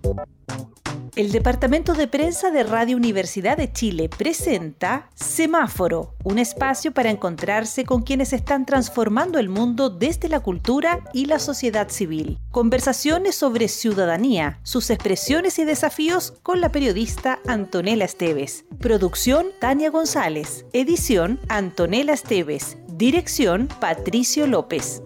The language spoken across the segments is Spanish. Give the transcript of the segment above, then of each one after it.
El Departamento de Prensa de Radio Universidad de Chile presenta Semáforo, un espacio para encontrarse con quienes están transformando el mundo desde la cultura y la sociedad civil. Conversaciones sobre ciudadanía, sus expresiones y desafíos con la periodista Antonella Esteves. Producción Tania González. Edición Antonella Esteves. Dirección Patricio López.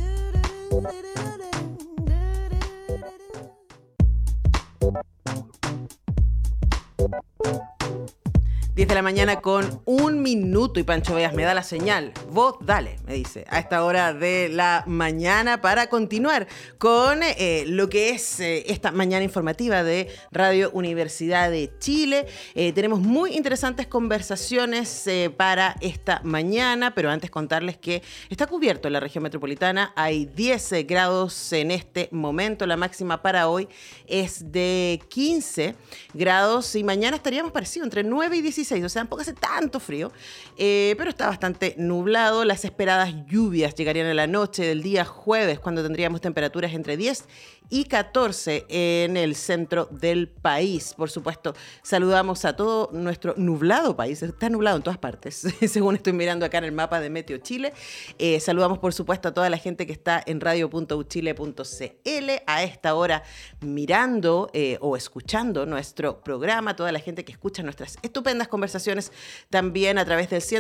10 de la mañana con 1 minuto y Pancho Veas me da la señal. Vos dale, me dice, a esta hora de la mañana para continuar con lo que es esta mañana informativa de Radio Universidad de Chile. Tenemos muy interesantes conversaciones para esta mañana, pero antes contarles que está cubierto en la región metropolitana. Hay 10 grados en este momento. La máxima para hoy es de 15 grados y mañana estaríamos parecidos entre 9 y 16. O sea, tampoco hace tanto frío, pero está bastante nublado. Las esperadas lluvias llegarían en la noche del día jueves, cuando tendríamos temperaturas entre 10 y 14 en el centro del país. Por supuesto, saludamos a todo nuestro nublado país. Está nublado en todas partes, según estoy mirando acá en el mapa de Meteo Chile. Saludamos, por supuesto, a toda la gente que está en radio.uchile.cl a esta hora mirando o escuchando nuestro programa. Toda la gente que escucha nuestras estupendas conversaciones también a través del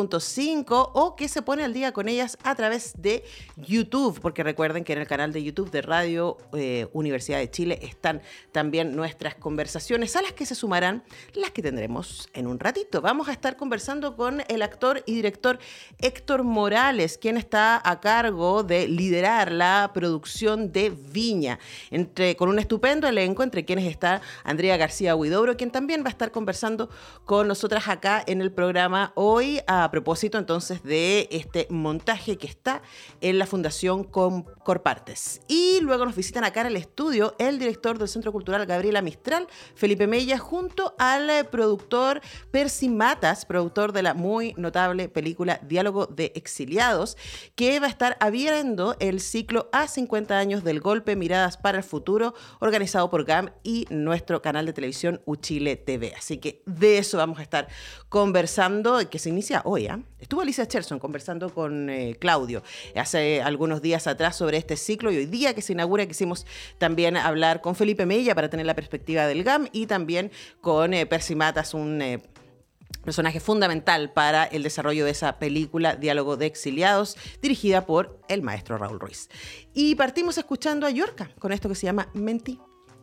102.5 o que se pone al día con ellas a través de YouTube, porque recuerden que en el canal de YouTube de Radio Universidad de Chile están también nuestras conversaciones, a las que se sumarán las que tendremos en un ratito. Vamos a estar conversando con el actor y director Héctor Morales, quien está a cargo de liderar la producción de Viña, con un estupendo elenco, entre quienes está Andrea García Huidobro, quien también va a estar conversando con nosotras acá en el programa hoy, a propósito entonces de este montaje que está en la Fundación Corpartes. Y luego nos visitan acá en el estudio el director del Centro Cultural Gabriela Mistral, Felipe Mella, junto al productor Percy Matas, productor de la muy notable película Diálogo de Exiliados, que va a estar abriendo el ciclo a 50 años del golpe, Miradas para el Futuro, organizado por GAM y nuestro canal de televisión Uchile TV. Así que de eso vamos a estar conversando, que se inicia hoy. Estuvo Alicia Cherson conversando con Claudio hace algunos días atrás sobre este ciclo, y hoy día que se inaugura quisimos también hablar con Felipe Mella para tener la perspectiva del GAM y también con Percy Matas, un personaje fundamental para el desarrollo de esa película Diálogo de Exiliados, dirigida por el maestro Raúl Ruiz. Y partimos escuchando a Yorka con esto que se llama Mentí.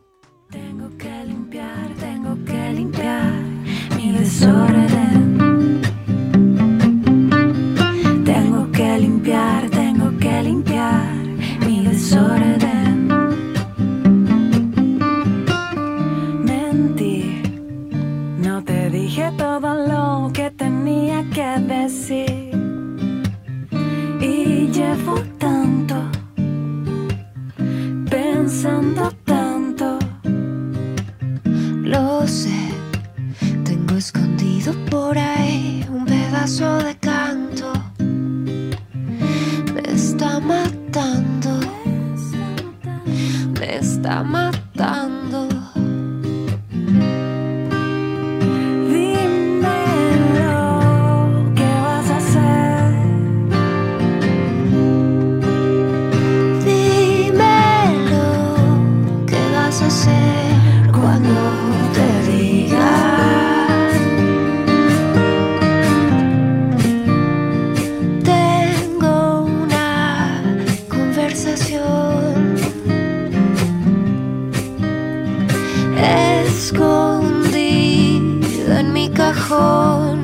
Tengo que limpiar mi desorden. Tengo que limpiar mi desorden. Mentí, no te dije todo lo que tenía que decir. Y llevo tanto, pensando tanto. Lo sé, tengo escondido por ahí un pedazo de canto. Me está matando, me está matando. Dímelo, ¿qué vas a hacer? Dímelo, ¿qué vas a hacer cuando te diga? Tengo una conversación escondida en mi cajón.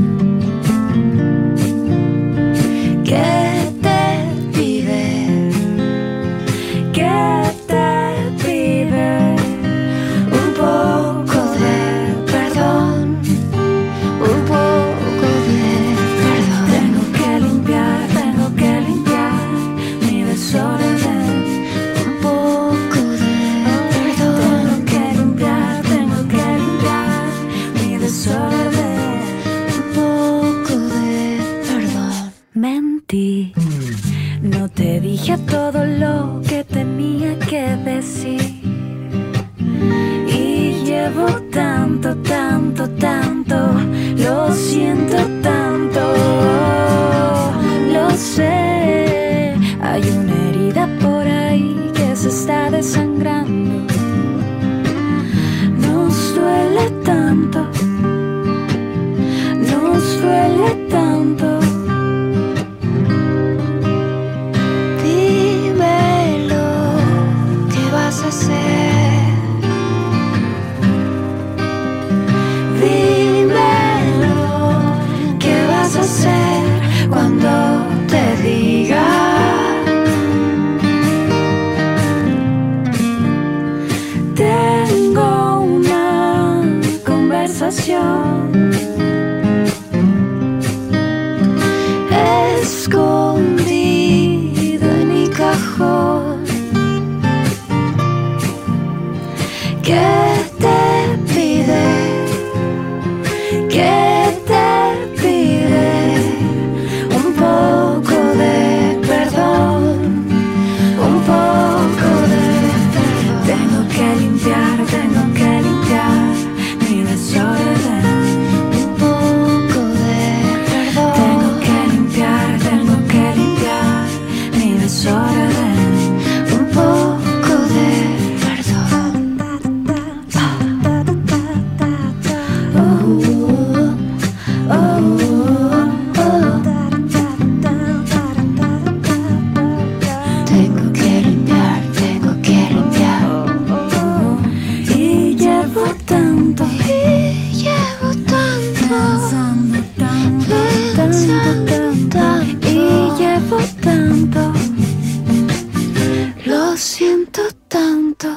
¿Qué te pide? ¿Qué te pide? Un poco de perdón, un poco de perdón. Tengo que limpiar mi desorden. Un poco de perdón. Tengo que limpiar mi desorden. tanto, tanto, tanto, lo siento tanto, lo sé. Hay una herida por ahí que se está desangrando. Nos duele tanto, nos duele tanto. Dímelo, ¿qué vas a hacer? Dímelo, ¿qué vas a hacer cuando te diga? Tengo una conversación escondido en mi cajón. ¿Qué te pide? ¿Qué te pide? Un poco de perdón, un poco de perdón. Tengo que limpiar mi desorden. Un poco de perdón. Tengo que limpiar mi desorden. Un poco de perdón. Tengo que limpiar. Y llevo tanto, pensando tanto, y llevo tanto, lo siento tanto.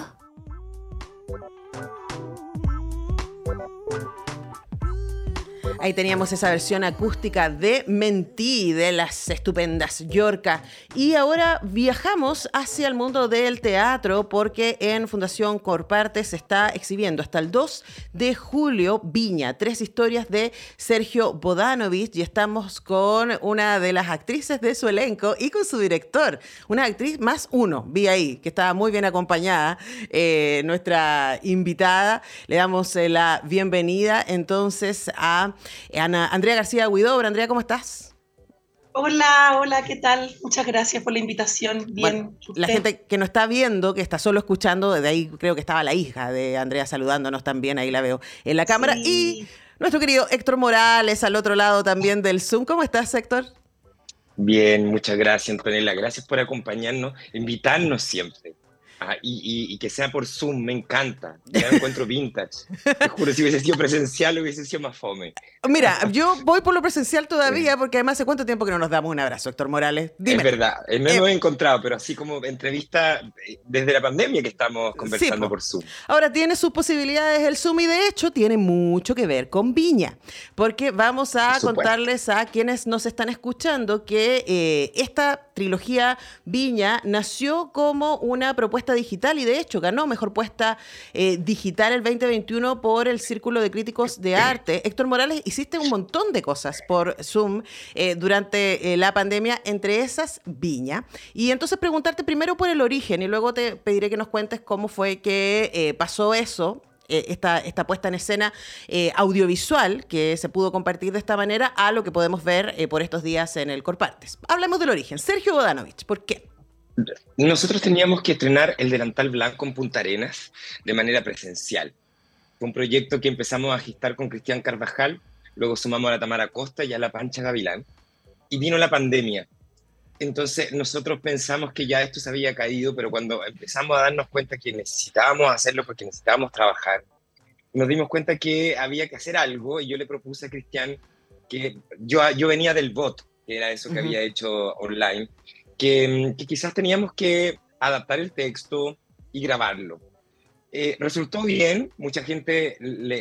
Ahí teníamos esa versión acústica de Mentí, de las estupendas Yorca. Y ahora viajamos hacia el mundo del teatro porque en Fundación Corparte se está exhibiendo hasta el 2 de julio Viña, 3 historias de Sergio Bodanovich, y estamos con una de las actrices de su elenco y con su director, una actriz más uno, vi ahí, que estaba muy bien acompañada, nuestra invitada. Le damos la bienvenida entonces a Andrea García Huidobro. Andrea, ¿cómo estás? Hola, ¿qué tal? Muchas gracias por la invitación. Bien. Bueno, la gente que no está viendo, que está solo escuchando, de ahí creo que estaba la hija de Andrea saludándonos también, ahí la veo en la cámara. Sí. Y nuestro querido Héctor Morales al otro lado también del Zoom. ¿Cómo estás, Héctor? Bien, muchas gracias, Antonella. Gracias por acompañarnos, invitarnos siempre. Y que sea por Zoom, me encanta. Ya me encuentro vintage. Te juro, si hubiese sido presencial hubiese sido más fome. Mira, yo voy por lo presencial todavía porque además hace cuánto tiempo que no nos damos un abrazo, Héctor Morales. Dime. Es verdad, no nos he encontrado, pero así como entrevista desde la pandemia que estamos conversando Sí, por Zoom. Ahora tiene sus posibilidades el Zoom y de hecho tiene mucho que ver con Viña, porque vamos a contarles a quienes nos están escuchando que esta trilogía Viña nació como una propuesta digital y de hecho ganó mejor puesta digital el 2021 por el Círculo de Críticos de Arte. Héctor Morales, hiciste un montón de cosas por Zoom durante la pandemia, entre esas Viña. Y entonces preguntarte primero por el origen y luego te pediré que nos cuentes cómo fue que pasó eso, esta puesta en escena audiovisual que se pudo compartir de esta manera a lo que podemos ver por estos días en el Corpartes. Hablemos del origen. Sergio Bodanovich, ¿por qué? Nosotros teníamos que estrenar El Delantal Blanco en Punta Arenas de manera presencial. Fue un proyecto que empezamos a gestar con Cristian Carvajal, luego sumamos a la Tamara Costa y a la Pancha Gavilán, y vino la pandemia. Entonces nosotros pensamos que ya esto se había caído, pero cuando empezamos a darnos cuenta que necesitábamos hacerlo porque necesitábamos trabajar, nos dimos cuenta que había que hacer algo y yo le propuse a Cristian que yo venía del bot, que era eso que había hecho online, que quizás teníamos que adaptar el texto y grabarlo. Resultó bien, a mucha gente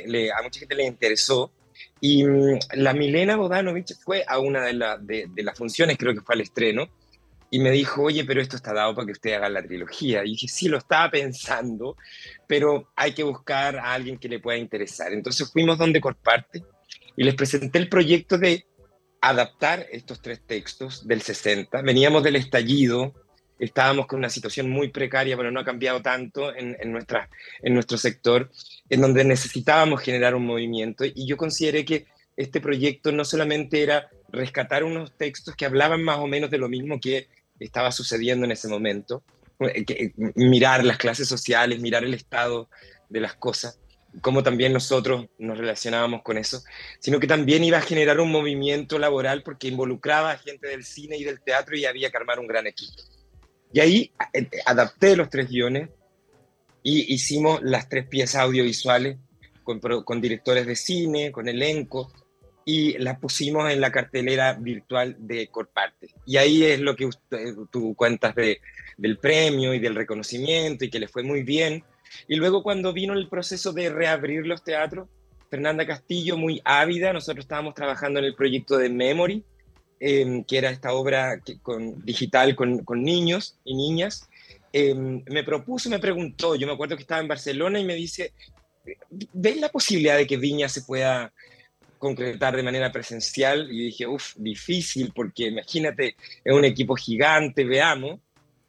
le interesó, y la Milena Bodanovich fue a una de las funciones, creo que fue al estreno, y me dijo, oye, pero esto está dado para que usted haga la trilogía. Y dije, sí, lo estaba pensando, pero hay que buscar a alguien que le pueda interesar. Entonces fuimos donde Corparte y les presenté el proyecto de adaptar estos 3 textos del 60. Veníamos del estallido, estábamos con una situación muy precaria, pero no ha cambiado tanto en nuestro sector, en donde necesitábamos generar un movimiento. Y yo consideré que este proyecto no solamente era rescatar unos textos que hablaban más o menos de lo mismo que estaba sucediendo en ese momento, mirar las clases sociales, mirar el estado de las cosas, cómo también nosotros nos relacionábamos con eso, sino que también iba a generar un movimiento laboral porque involucraba a gente del cine y del teatro y había que armar un gran equipo. Y ahí adapté los 3 guiones y hicimos las 3 piezas audiovisuales con directores de cine, con elenco, y las pusimos en la cartelera virtual de Corparte. Y ahí es lo que tú cuentas del premio y del reconocimiento y que le fue muy bien. Y luego cuando vino el proceso de reabrir los teatros, Fernanda Castillo, muy ávida, nosotros estábamos trabajando en el proyecto de Memory, que era esta obra digital con niños y niñas, me preguntó, yo me acuerdo que estaba en Barcelona y me dice, ¿ves la posibilidad de que Viña se pueda concretar de manera presencial? Y dije, difícil, porque imagínate, es un equipo gigante, veamos.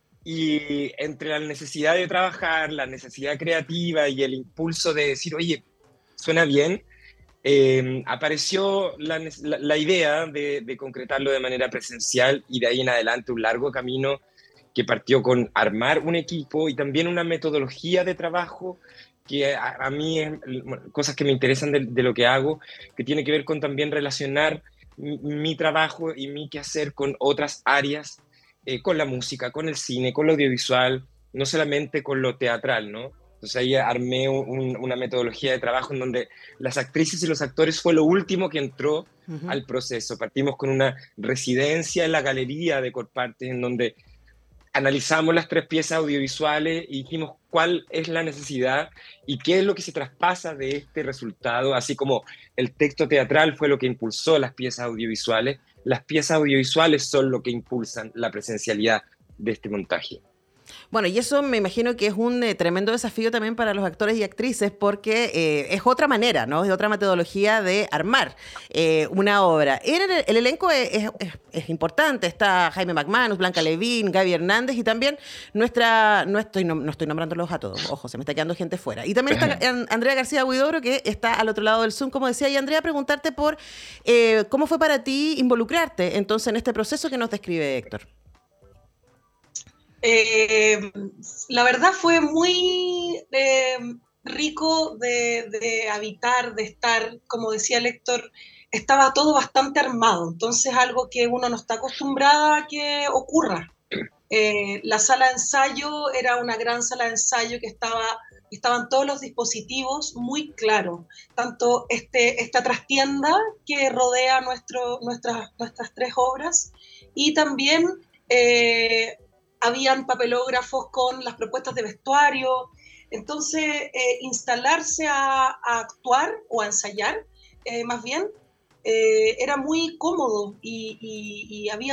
Y entre la necesidad de trabajar, la necesidad creativa y el impulso de decir, oye, suena bien, apareció la idea de concretarlo de manera presencial, y de ahí en adelante un largo camino que partió con armar un equipo y también una metodología de trabajo que a mí es cosas que me interesan de lo que hago, que tiene que ver con también relacionar mi trabajo y mi quehacer con otras áreas, con la música, con el cine, con lo audiovisual, no solamente con lo teatral, ¿no? Entonces ahí armé una metodología de trabajo en donde las actrices y los actores fue lo último que entró al proceso. Partimos con una residencia en la galería de Corparte, en donde analizamos las 3 piezas audiovisuales y dijimos cuál es la necesidad y qué es lo que se traspasa de este resultado, así como el texto teatral fue lo que impulsó las piezas audiovisuales son lo que impulsan la presencialidad de este montaje. Bueno, y eso me imagino que es un tremendo desafío también para los actores y actrices, porque es otra manera, ¿no? Es otra metodología de armar una obra. El elenco es importante. Está Jaime McManus, Blanca Levín, Gaby Hernández y también no estoy nombrándolos a todos, ojo, se me está quedando gente fuera. Y también está Andrea García Huidobro, que está al otro lado del Zoom, como decía. Y Andrea, preguntarte por cómo fue para ti involucrarte entonces en este proceso que nos describe Héctor. La verdad fue muy rico de habitar, de estar, como decía el Héctor, estaba todo bastante armado, entonces algo que uno no está acostumbrada a que ocurra. La sala de ensayo era una gran sala de ensayo que estaban todos los dispositivos muy claros, tanto esta trastienda que rodea nuestras 3 obras, y también habían papelógrafos con las propuestas de vestuario. Entonces instalarse a actuar o a ensayar, más bien, era muy cómodo y había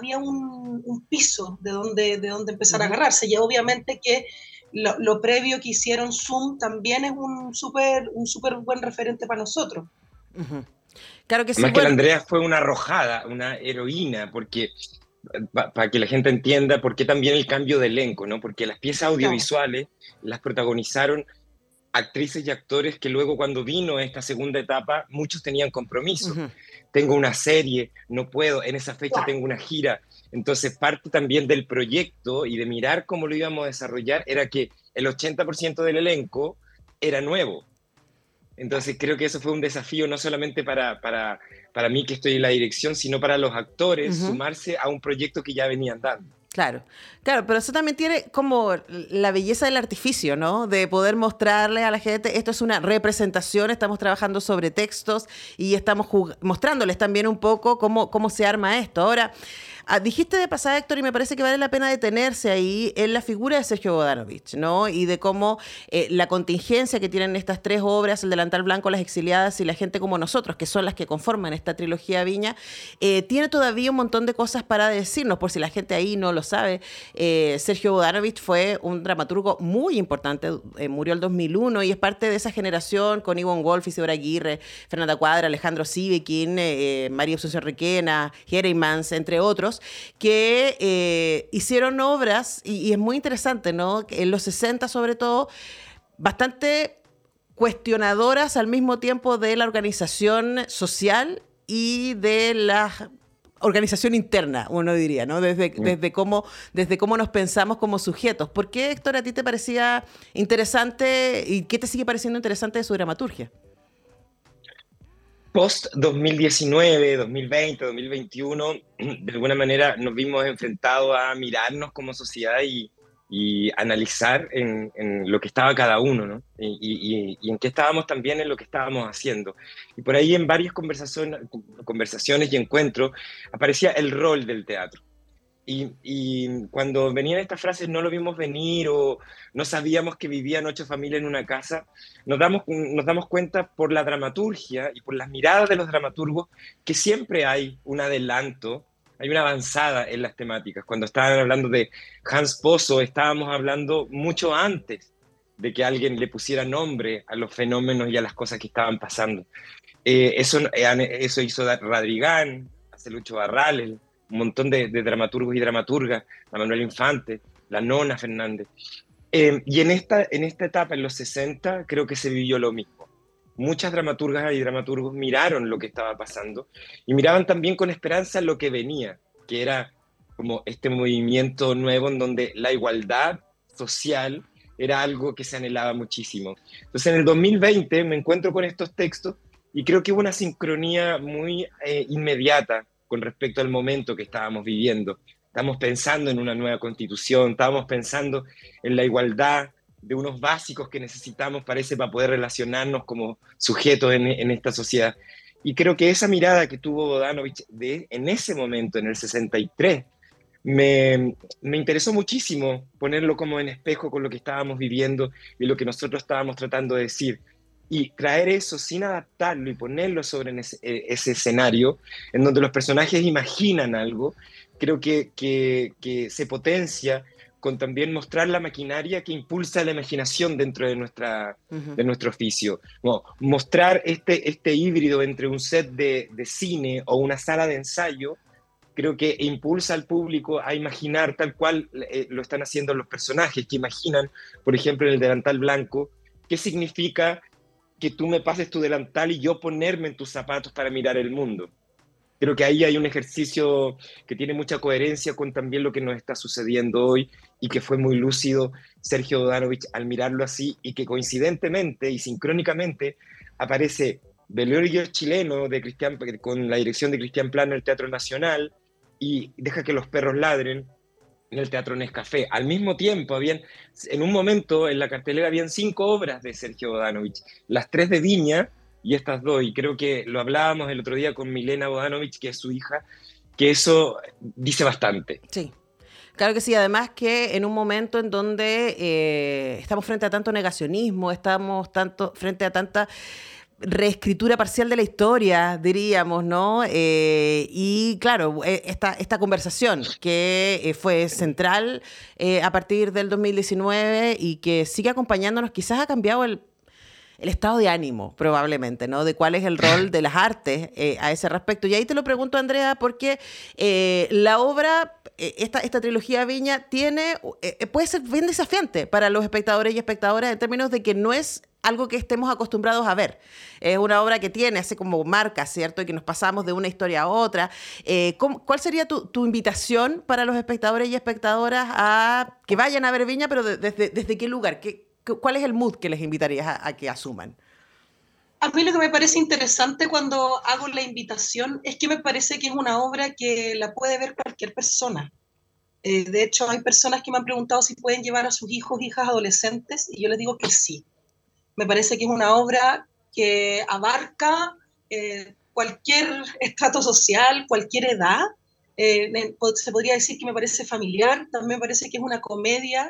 un piso de donde empezar a agarrarse. Y obviamente que lo previo que hicieron Zoom también es un súper buen referente para nosotros. Claro que sí. Además que la Andrea fue una arrojada, una heroína, porque para que la gente entienda por qué también el cambio de elenco, ¿no? Porque las piezas audiovisuales las protagonizaron actrices y actores que luego, cuando vino esta segunda etapa, muchos tenían compromiso. Tengo una serie, no puedo, en esa fecha tengo una gira. Entonces, parte también del proyecto y de mirar cómo lo íbamos a desarrollar era que el 80% del elenco era nuevo. Entonces creo que eso fue un desafío no solamente para mí, que estoy en la dirección, sino para los actores, sumarse a un proyecto que ya venían dando. Claro, pero eso también tiene como la belleza del artificio, ¿no? De poder mostrarle a la gente, esto es una representación, estamos trabajando sobre textos y estamos mostrándoles también un poco cómo se arma esto. Ahora, dijiste de pasada, Héctor, y me parece que vale la pena detenerse ahí en la figura de Sergio Bodanovich, ¿no? Y de cómo la contingencia que tienen estas 3 obras, El delantal blanco, Las exiliadas y la gente como nosotros, que son las que conforman esta trilogía Viña, tiene todavía un montón de cosas para decirnos, por si la gente ahí no lo sabe. Sergio Bodanovich fue un dramaturgo muy importante, murió el 2001 y es parte de esa generación con Ivonne Wolf, Isidora Aguirre, Fernanda Cuadra, Alejandro Sivekin, María Asunción Requena, Heremans, entre otros, compañeros que hicieron obras, y es muy interesante, ¿no? En los 60 sobre todo, bastante cuestionadoras al mismo tiempo de la organización social y de la organización interna, uno diría, ¿no? Desde cómo nos pensamos como sujetos. ¿Por qué, Héctor, a ti te parecía interesante y qué te sigue pareciendo interesante de su dramaturgia? Post 2019, 2020, 2021, de alguna manera nos vimos enfrentados a mirarnos como sociedad y analizar en lo que estaba cada uno, ¿no? Y en qué estábamos también en lo que estábamos haciendo. Y por ahí en varias conversaciones y encuentros aparecía el rol del teatro. Y cuando venían estas frases no lo vimos venir o no sabíamos que vivían 8 familias en una casa, nos damos cuenta por la dramaturgia y por las miradas de los dramaturgos que siempre hay un adelanto, hay una avanzada en las temáticas. Cuando estaban hablando de Hans Pozo, estábamos hablando mucho antes de que alguien le pusiera nombre a los fenómenos y a las cosas que estaban pasando. Eso hizo Radrigán, hace Lucho Barral, un montón de dramaturgos y dramaturgas, la Manuel Infante, la Nona Fernández. Y en esta etapa, en los 60, creo que se vivió lo mismo. Muchas dramaturgas y dramaturgos miraron lo que estaba pasando y miraban también con esperanza lo que venía, que era como este movimiento nuevo en donde la igualdad social era algo que se anhelaba muchísimo. Entonces, en el 2020 me encuentro con estos textos y creo que hubo una sincronía muy inmediata con respecto al momento que estábamos viviendo. Estamos pensando en una nueva constitución, estábamos pensando en la igualdad de unos básicos que necesitamos, parece, para poder relacionarnos como sujetos en esta sociedad. Y creo que esa mirada que tuvo Bodanovich en ese momento, en el 63, me interesó muchísimo ponerlo como en espejo con lo que estábamos viviendo y lo que nosotros estábamos tratando de decir. Y traer eso sin adaptarlo y ponerlo sobre ese escenario en donde los personajes imaginan algo, creo que se potencia con también mostrar la maquinaria que impulsa la imaginación dentro de nuestro oficio. Como mostrar este híbrido entre un set de cine o una sala de ensayo, creo que impulsa al público a imaginar tal cual lo están haciendo los personajes, que imaginan, por ejemplo, en el delantal blanco, qué significa que tú me pases tu delantal y yo ponerme en tus zapatos para mirar el mundo. Creo que ahí hay un ejercicio que tiene mucha coherencia con también lo que nos está sucediendo hoy y que fue muy lúcido Sergio Bodanovich al mirarlo así y que coincidentemente y sincrónicamente aparece Velorio Chileno con la dirección de Cristian Plano en el Teatro Nacional y Deja que los perros ladren en el Teatro Nescafé. Al mismo tiempo, en un momento en la cartelera habían 5 obras de Sergio Bodanovich, las 3 de Viña y estas 2, y creo que lo hablábamos el otro día con Milena Bodanovich, que es su hija, que eso dice bastante. Sí. Claro que sí, además que en un momento en donde estamos frente a tanto negacionismo, estamos frente a tanta reescritura parcial de la historia, diríamos, ¿no? Y claro, esta conversación que fue central a partir del 2019 y que sigue acompañándonos, quizás ha cambiado el estado de ánimo, probablemente, ¿no? De cuál es el rol de las artes a ese respecto. Y ahí te lo pregunto, Andrea, porque la obra, esta trilogía Viña, puede ser bien desafiante para los espectadores y espectadoras en términos de que no es algo que estemos acostumbrados a ver. Es una obra que hace como marca, ¿cierto? Y que nos pasamos de una historia a otra. ¿Cuál sería tu invitación para los espectadores y espectadoras a que vayan a ver Viña, pero desde qué lugar? ¿Cuál es el mood que les invitarías a que asuman? A mí lo que me parece interesante cuando hago la invitación es que me parece que es una obra que la puede ver cualquier persona. De hecho, hay personas que me han preguntado si pueden llevar a sus hijos, hijas, adolescentes, y yo les digo que sí. Me parece que es una obra que abarca cualquier estrato social, cualquier edad. Se podría decir que me parece familiar, también me parece que es una comedia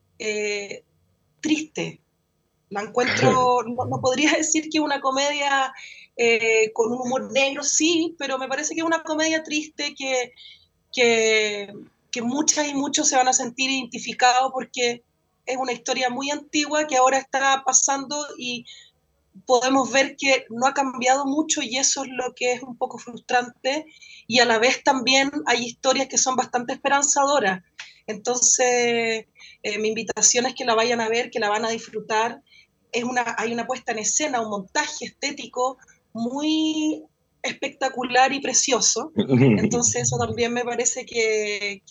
triste. La encuentro, no podría decir que es una comedia con un humor negro, sí, pero me parece que es una comedia triste que muchas y muchos se van a sentir identificados porque es una historia muy antigua que ahora está pasando y podemos ver que no ha cambiado mucho y eso es lo que es un poco frustrante, y a la vez también hay historias que son bastante esperanzadoras. Entonces, mi invitación es que la vayan a ver, que la van a disfrutar. Hay una puesta en escena, un montaje estético muy espectacular y precioso. Entonces eso también me parece que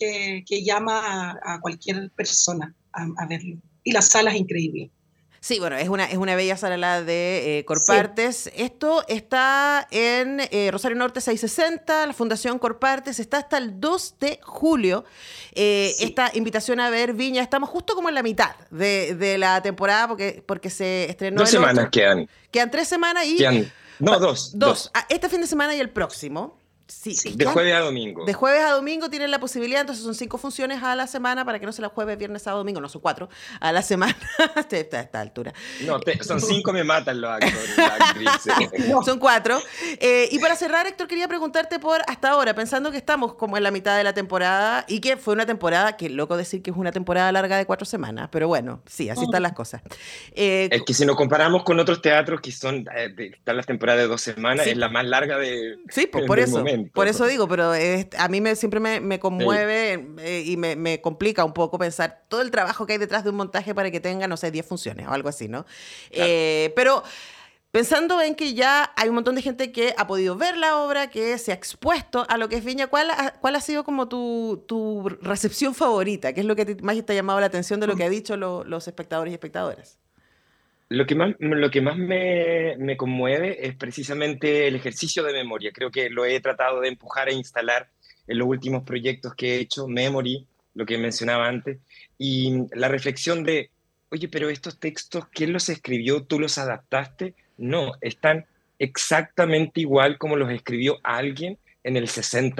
llama a cualquier persona a verlo. Y la sala es increíble. Sí, bueno, es una bella sala la de Corpartes. Sí. Esto está en Rosario Norte 660, la Fundación Corpartes. Está hasta el 2 de julio. Sí. Esta invitación a ver Viña. Estamos justo como en la mitad de la temporada porque se estrenó. 2 semanas quedan. Quedan 3 semanas y... Dos. Este fin de semana y el próximo. Sí, de jueves a domingo. De jueves a domingo tienen la posibilidad, entonces son 5 funciones a la semana, para que no sea jueves, viernes, sábado, domingo, no son 4 a la semana a esta altura. No, son 5, me matan los actores. No. Son 4. Y para cerrar, Héctor, quería preguntarte por hasta ahora, pensando que estamos como en la mitad de la temporada y que fue una temporada, que loco decir que es una temporada larga de 4 semanas, pero bueno, sí, así están las cosas. Es que si nos comparamos con otros teatros que están las temporadas de 2 semanas, sí, es la más larga de sí, pues por eso. Momento. Por eso digo, pero a mí siempre me conmueve y me complica un poco pensar todo el trabajo que hay detrás de un montaje para que tenga, no sé, 10 funciones o algo así, ¿no? Claro. Pero pensando en que ya hay un montón de gente que ha podido ver la obra, que se ha expuesto a lo que es Viña, ¿cuál ha sido como tu recepción favorita? ¿Qué es lo que más te ha llamado la atención de lo que han dicho los espectadores y espectadoras? Lo que más me conmueve es precisamente el ejercicio de memoria. Creo que lo he tratado de empujar e instalar en los últimos proyectos que he hecho, Memory, lo que mencionaba antes, y la reflexión de, oye, pero estos textos, ¿quién los escribió? ¿Tú los adaptaste? No, están exactamente igual como los escribió alguien en el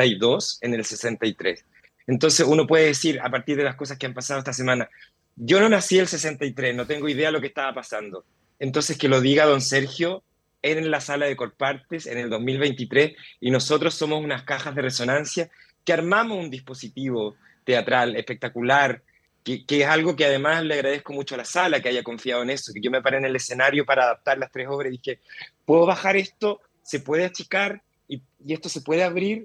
62, en el 63. Entonces uno puede decir, a partir de las cosas que han pasado esta semana, yo no nací el 63, no tengo idea de lo que estaba pasando. Entonces que lo diga don Sergio en la sala de Corpartes en el 2023 y nosotros somos unas cajas de resonancia que armamos un dispositivo teatral espectacular, que es algo que además le agradezco mucho a la sala que haya confiado en eso, que yo me paré en el escenario para adaptar las 3 obras y dije, puedo bajar esto, se puede achicar y esto se puede abrir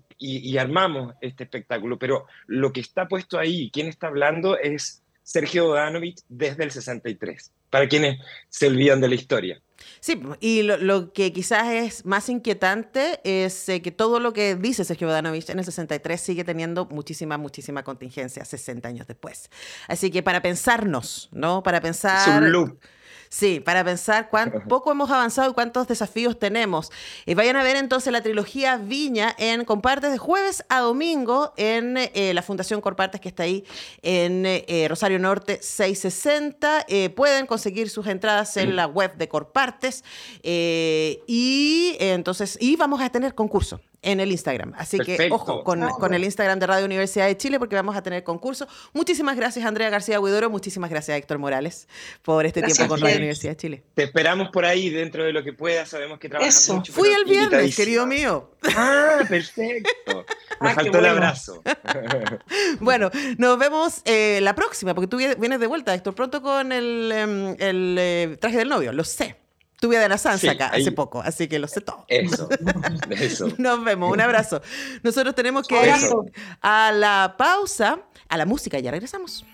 y armamos este espectáculo. Pero lo que está puesto ahí, quien está hablando es Sergio Bodanovich desde el 63, para quienes se olvidan de la historia. Sí, y lo que quizás es más inquietante es que todo lo que dice Sergio Bodanovich en el 63 sigue teniendo muchísima contingencia 60 años después. Así que para pensarnos, ¿no? Para pensar... Es un loop. Sí, para pensar cuán poco hemos avanzado y cuántos desafíos tenemos. Vayan a ver entonces la trilogía Viña en Corpartes de jueves a domingo en la Fundación Corpartes, que está ahí en Rosario Norte 660. Pueden conseguir sus entradas en la web de Corpartes y vamos a tener concurso en el Instagram. Así Perfecto. Que, ojo, con el Instagram de Radio Universidad de Chile, porque vamos a tener concurso. Muchísimas gracias, Andrea García Huidoro. Muchísimas gracias, Héctor Morales, por este tiempo con Radio Universidad de Chile. Te esperamos por ahí dentro de lo que puedas. Sabemos que trabajas mucho. Fui el viernes, querido mío. Ah, perfecto. Me faltó el abrazo. Bueno, nos vemos la próxima, porque tú vienes de vuelta, Héctor, pronto con el traje del novio, lo sé. Tuve de la Sansa acá hace poco, así que lo sé todo. Eso. Nos vemos, un abrazo. Nosotros tenemos que ir a la pausa, a la música, ya regresamos.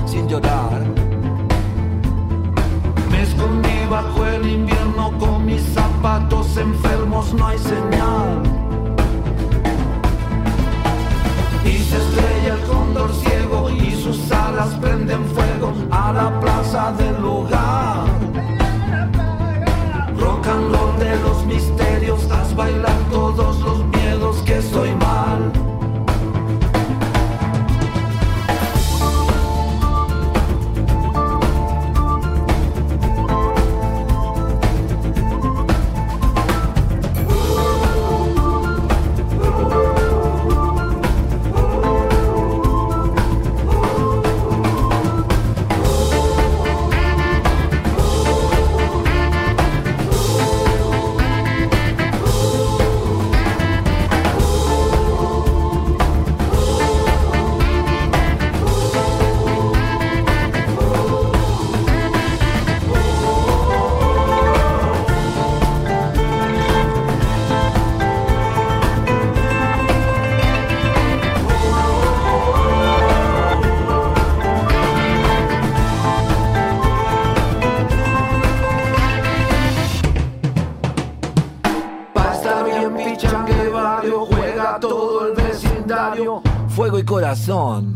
sin llorar. Me escondí bajo el invierno con mis zapatos enfermos, no hay señal. Y se estrella el cóndor ciego y sus alas prenden fuego a la plaza del lugar. Rock and roll de los misterios, haz bailar todos los miedos que estoy mal. Fuego y corazón.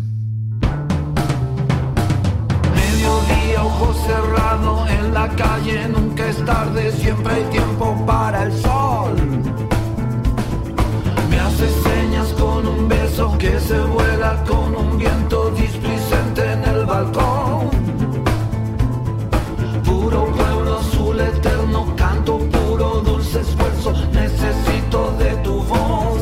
Mediodía, ojo cerrado en la calle, nunca es tarde, siempre hay tiempo para el sol. Me hace señas con un beso que se vuela con un viento displicente en el balcón. Puro pueblo azul eterno, canto puro, dulce esfuerzo, necesito de tu voz.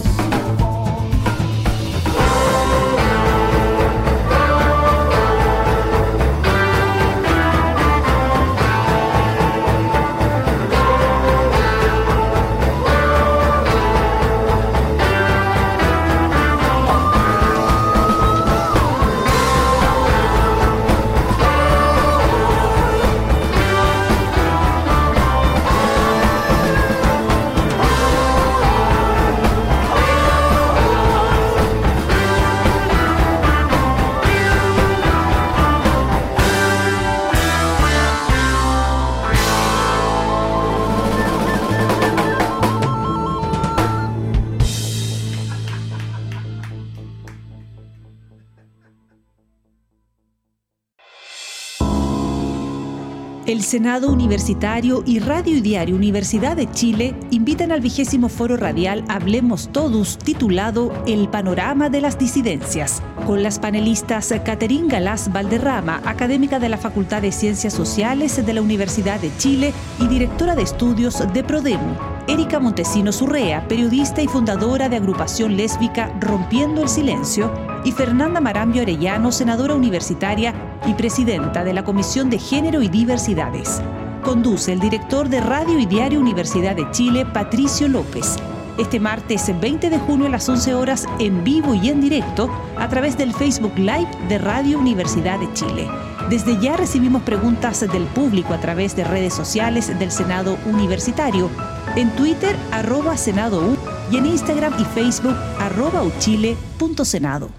El Senado Universitario y Radio y Diario Universidad de Chile invitan al 20º Foro Radial Hablemos Todos, titulado El Panorama de las Disidencias, con las panelistas Caterín Galás Valderrama, académica de la Facultad de Ciencias Sociales de la Universidad de Chile y directora de estudios de Prodemu, Erika Montesinos Urrea, periodista y fundadora de agrupación lésbica Rompiendo el Silencio, y Fernanda Marambio Arellano, senadora universitaria y presidenta de la Comisión de Género y Diversidades. Conduce el director de Radio y Diario Universidad de Chile, Patricio López. Este martes 20 de junio a las 11 horas, en vivo y en directo, a través del Facebook Live de Radio Universidad de Chile. Desde ya recibimos preguntas del público a través de redes sociales del Senado Universitario, en Twitter, @SenadoU, y en Instagram y Facebook, @uchile.senado.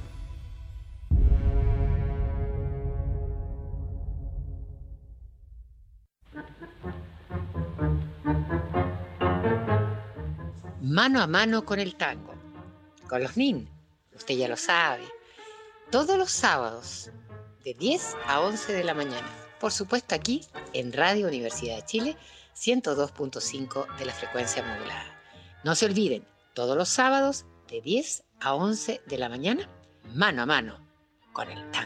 Mano a mano con el tango, con los NIN, usted ya lo sabe, todos los sábados de 10 a 11 de la mañana, por supuesto aquí en Radio Universidad de Chile, 102.5 de la frecuencia modulada. No se olviden, todos los sábados de 10 a 11 de la mañana, mano a mano con el tango.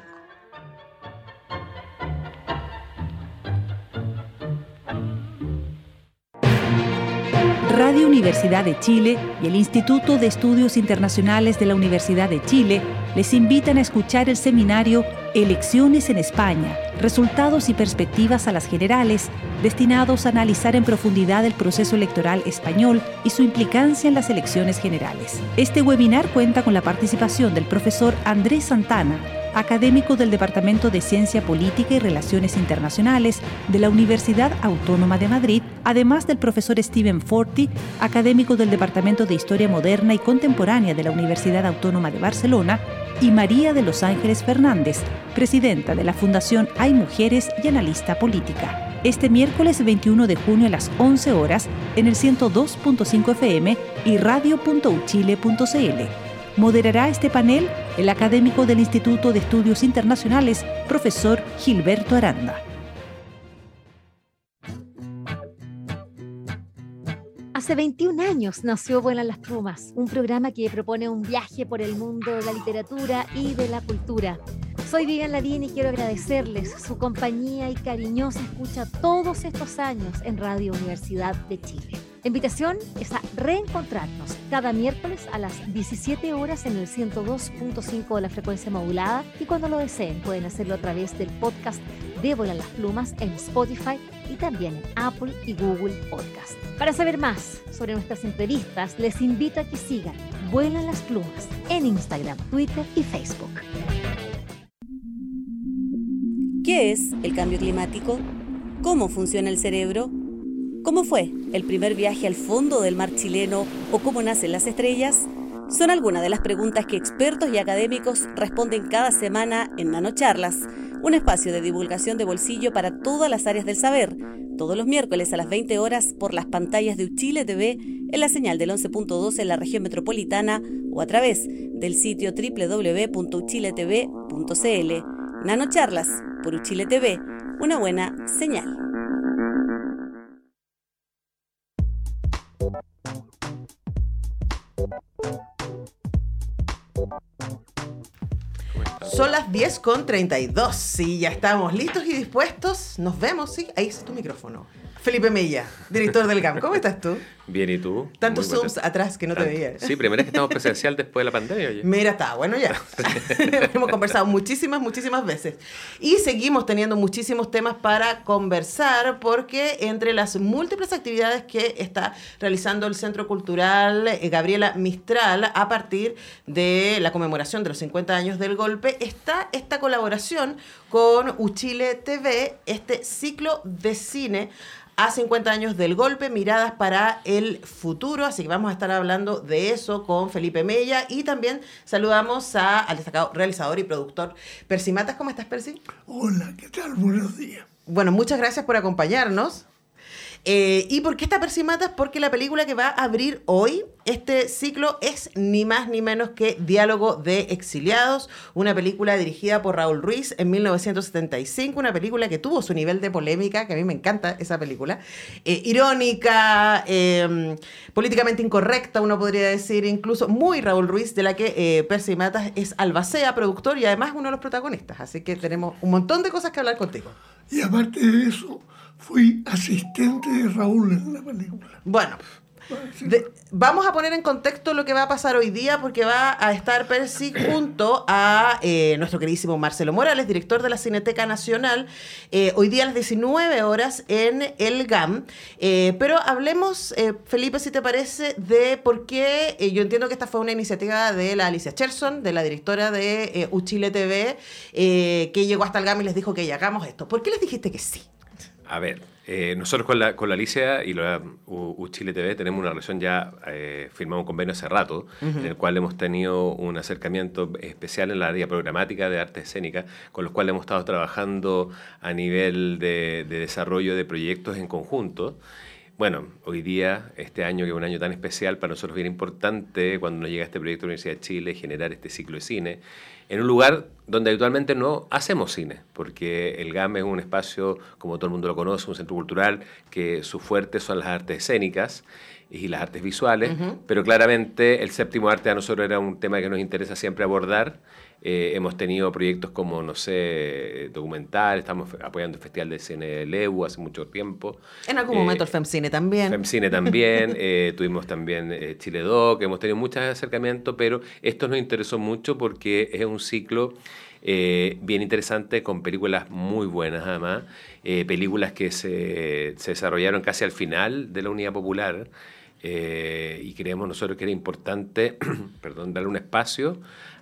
Radio Universidad de Chile y el Instituto de Estudios Internacionales de la Universidad de Chile les invitan a escuchar el seminario Elecciones en España, resultados y perspectivas a las generales, destinados a analizar en profundidad el proceso electoral español y su implicancia en las elecciones generales. Este webinar cuenta con la participación del profesor Andrés Santana, académico del Departamento de Ciencia Política y Relaciones Internacionales de la Universidad Autónoma de Madrid, además del profesor Steven Forti, académico del Departamento de Historia Moderna y Contemporánea de la Universidad Autónoma de Barcelona, y María de los Ángeles Fernández, presidenta de la Fundación Hay Mujeres y analista política. Este miércoles 21 de junio a las 11 horas en el 102.5 FM y radio.uchile.cl. Moderará este panel el académico del Instituto de Estudios Internacionales, profesor Gilberto Aranda. Hace 21 años nació Vuelan las Plumas, un programa que propone un viaje por el mundo de la literatura y de la cultura. Soy Vivian Lavín y quiero agradecerles su compañía y cariñosa escucha todos estos años en Radio Universidad de Chile. La invitación es a reencontrarnos cada miércoles a las 17 horas en el 102.5 de la frecuencia modulada y cuando lo deseen pueden hacerlo a través del podcast de Vuelan las Plumas en Spotify y también en Apple y Google Podcast. Para saber más sobre nuestras entrevistas, les invito a que sigan Vuelan las Plumas en Instagram, Twitter y Facebook. ¿Qué es el cambio climático? ¿Cómo funciona el cerebro? ¿Cómo fue el primer viaje al fondo del mar chileno o cómo nacen las estrellas? Son algunas de las preguntas que expertos y académicos responden cada semana en Nanocharlas, un espacio de divulgación de bolsillo para todas las áreas del saber, todos los miércoles a las 20 horas por las pantallas de Uchile TV, en la señal del 11.2 en la región metropolitana o a través del sitio www.uchiletv.cl. Nanocharlas por Uchile TV, una buena señal. Son las 10:32. Sí, ya estamos listos y dispuestos. Nos vemos, sí. Ahí es tu micrófono. Felipe Mella, director del GAM. ¿Cómo estás tú? Bien, ¿y tú? Tantos Zooms atrás que no te veía. Sí, primera vez que estamos presencial después de la pandemia. Oye. Mira, está bueno ya. Hemos conversado muchísimas veces. Y seguimos teniendo muchísimos temas para conversar porque entre las múltiples actividades que está realizando el Centro Cultural Gabriela Mistral a partir de la conmemoración de los 50 años del golpe, está esta colaboración con Uchile TV, este ciclo de cine a 50 años del golpe, miradas para el futuro. Así que vamos a estar hablando de eso con Felipe Mella y también saludamos al destacado realizador y productor Percy Matas. ¿Cómo estás, Percy? Hola, ¿qué tal? Buenos días. Bueno, muchas gracias por acompañarnos. ¿Y por qué está Percy Matas? Porque la película que va a abrir hoy este ciclo es ni más ni menos que Diálogo de Exiliados, una película dirigida por Raúl Ruiz en 1975, una película que tuvo su nivel de polémica, que a mí me encanta esa película, irónica, políticamente incorrecta, uno podría decir, incluso muy Raúl Ruiz, de la que Percy Matas es albacea, productor y además uno de los protagonistas, así que tenemos un montón de cosas que hablar contigo. Y aparte de eso, fui asistente de Raúl en la película. Bueno, vamos a poner en contexto lo que va a pasar hoy día porque va a estar Percy junto a nuestro queridísimo Marcelo Morales, director de la Cineteca Nacional, hoy día a las 19 horas en el GAM. Pero hablemos, Felipe, si te parece, de por qué, yo entiendo que esta fue una iniciativa de la Alicia Cherson, de la directora de Uchile TV, que llegó hasta el GAM y les dijo que hagamos esto. ¿Por qué les dijiste que sí? A ver, nosotros con la Alicia y la Uchile TV tenemos una relación ya, firmamos un convenio hace rato, en el cual hemos tenido un acercamiento especial en la área programática de arte escénica, con los cuales hemos estado trabajando a nivel de desarrollo de proyectos en conjunto. Bueno, hoy día, este año, que es un año tan especial, para nosotros bien importante, cuando nos llega este proyecto de la Universidad de Chile, generar este ciclo de cine, en un lugar donde habitualmente no hacemos cine, porque el GAM es un espacio, como todo el mundo lo conoce, un centro cultural, que su fuerte son las artes escénicas y las artes visuales, pero claramente el séptimo arte a nosotros era un tema que nos interesa siempre abordar. Hemos tenido proyectos como, no sé, documental, estamos apoyando el Festival de Cine de Lebu hace mucho tiempo. En algún momento el FEMCINE también. FEMCINE también, tuvimos también Chile Doc, hemos tenido muchos acercamientos, pero esto nos interesó mucho porque es un ciclo bien interesante, con películas muy buenas además, películas que se desarrollaron casi al final de la Unidad Popular, y creemos nosotros que era importante darle un espacio